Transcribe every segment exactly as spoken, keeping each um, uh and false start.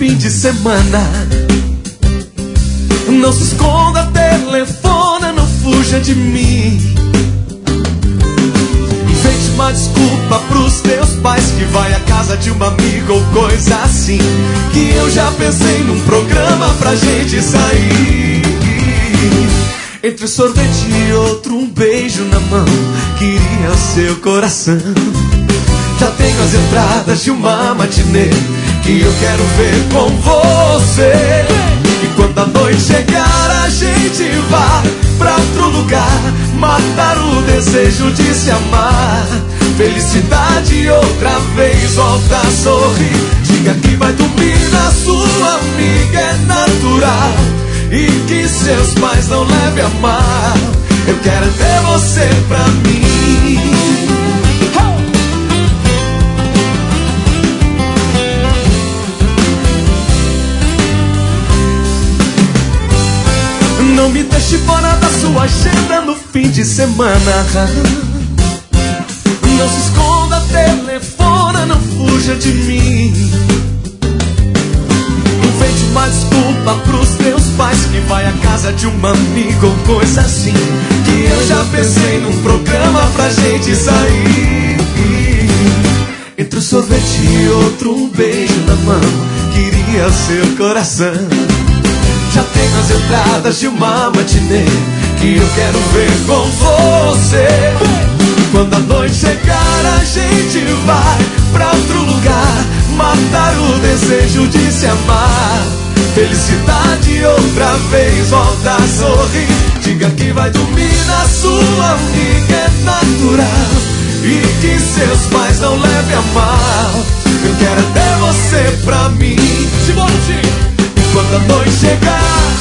fim de semana. Não se esconda, telefona, não fuja de mim. Invente uma desculpa pros teus pais, que vai à casa de uma amiga ou coisa assim. Que eu já pensei num programa pra gente sair. Entre sorvete e outro, um beijo na mão, queria o seu coração. Já tenho as entradas de uma matinê que eu quero ver com você. E quando a noite chegar, a gente vai pra outro lugar, matar o desejo de se amar. Felicidade outra vez, volta a sorrir. Diga que vai dormir na sua amiga, é natural. E que seus pais não levem a mal. Eu quero ter você pra mim. Não me deixe fora da sua agenda no fim de semana. Não se esconda, telefona, não fuja de mim. Invente uma desculpa pros teus pais, que vai à casa de uma amiga ou coisa assim. Que eu já pensei num programa pra gente sair. Entre um sorvete e outro, um beijo na mão, queria o seu coração. Já tenho as entradas de uma matinê que eu quero ver com você. Quando a noite chegar, a gente vai pra outro lugar, matar o desejo de se amar. Felicidade outra vez, volta a sorrir. Diga que vai dormir na sua amiga, é natural. E que seus pais não levem a mal. Eu quero ter você pra mim. Quando a noite chegar,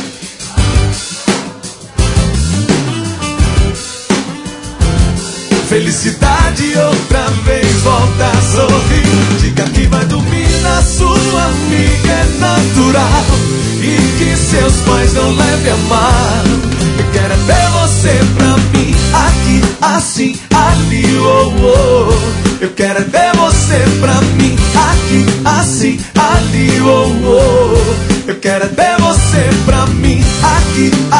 felicidade outra vez, volta a sorrir. Diga que vai dormir na sua amiga, é natural. E que seus pais não levem a mal. Eu quero ter você pra mim, aqui, assim, ali, oh, oh. Eu quero ter você pra mim, aqui, assim, ali, oh, oh. Eu quero ter você pra mim, aqui,